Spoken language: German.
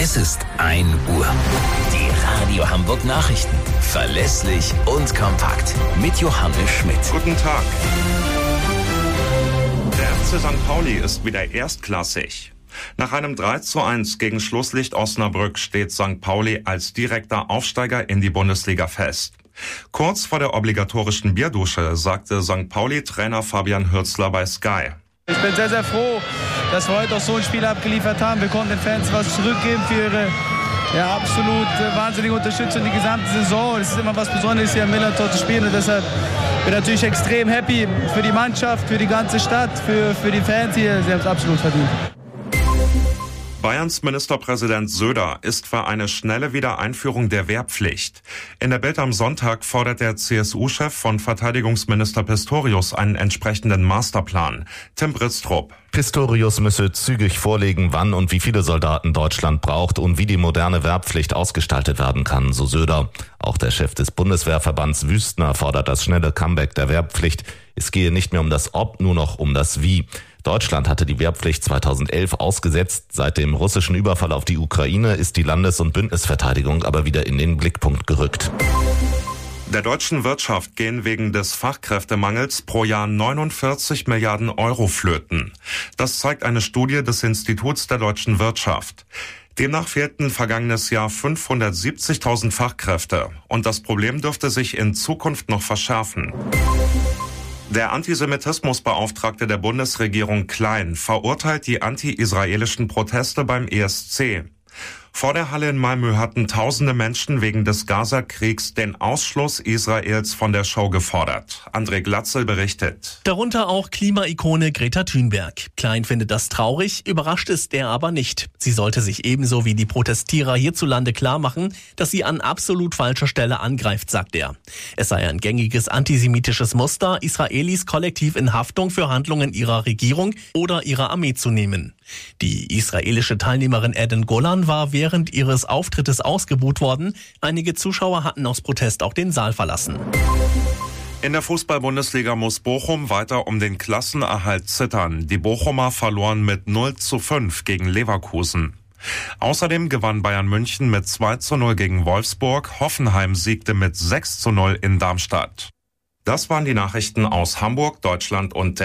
Es ist 1 Uhr. Die Radio Hamburg Nachrichten. Verlässlich und kompakt. Mit Johannes Schmidt. Guten Tag. Der FC St. Pauli ist wieder erstklassig. Nach einem 3:1 gegen Schlusslicht Osnabrück steht St. Pauli als direkter Aufsteiger in die Bundesliga fest. Kurz vor der obligatorischen Bierdusche sagte St. Pauli-Trainer Fabian Hürzeler bei Sky: Ich bin sehr, sehr froh, dass wir heute auch so ein Spiel abgeliefert haben. Wir konnten den Fans was zurückgeben für ihre absolut wahnsinnige Unterstützung die gesamte Saison. Es ist immer was Besonderes, hier im Millantor zu spielen. Und deshalb bin ich natürlich extrem happy für die Mannschaft, für die ganze Stadt, für die Fans hier. Sie haben es absolut verdient. Bayerns Ministerpräsident Söder ist für eine schnelle Wiedereinführung der Wehrpflicht. In der Bild am Sonntag fordert der CSU-Chef von Verteidigungsminister Pistorius einen entsprechenden Masterplan. Tim Britztrup. Pistorius müsse zügig vorlegen, wann und wie viele Soldaten Deutschland braucht und wie die moderne Wehrpflicht ausgestaltet werden kann, so Söder. Auch der Chef des Bundeswehrverbands Wüstner fordert das schnelle Comeback der Wehrpflicht. Es gehe nicht mehr um das Ob, nur noch um das Wie. Deutschland hatte die Wehrpflicht 2011 ausgesetzt. Seit dem russischen Überfall auf die Ukraine ist die Landes- und Bündnisverteidigung aber wieder in den Blickpunkt gerückt. Der deutschen Wirtschaft gehen wegen des Fachkräftemangels pro Jahr 49 Milliarden Euro flöten. Das zeigt eine Studie des Instituts der deutschen Wirtschaft. Demnach fehlten vergangenes Jahr 570.000 Fachkräfte. Und das Problem dürfte sich in Zukunft noch verschärfen. Der Antisemitismusbeauftragte der Bundesregierung Klein verurteilt die anti-israelischen Proteste beim ESC. Vor der Halle in Malmö hatten tausende Menschen wegen des Gaza-Kriegs den Ausschluss Israels von der Show gefordert. André Glatzel berichtet. Darunter auch Klimaikone Greta Thunberg. Klein findet das traurig, überrascht ist er aber nicht. Sie sollte sich ebenso wie die Protestierer hierzulande klar machen, dass sie an absolut falscher Stelle angreift, sagt er. Es sei ein gängiges antisemitisches Muster, Israelis kollektiv in Haftung für Handlungen ihrer Regierung oder ihrer Armee zu nehmen. Die israelische Teilnehmerin Eden Golan war während ihres Auftrittes ausgebuht worden. Einige Zuschauer hatten aus Protest auch den Saal verlassen. In der Fußball-Bundesliga muss Bochum weiter um den Klassenerhalt zittern. Die Bochumer verloren mit 0:5 gegen Leverkusen. Außerdem gewann Bayern München mit 2:0 gegen Wolfsburg. Hoffenheim siegte mit 6:0 in Darmstadt. Das waren die Nachrichten aus Hamburg, Deutschland und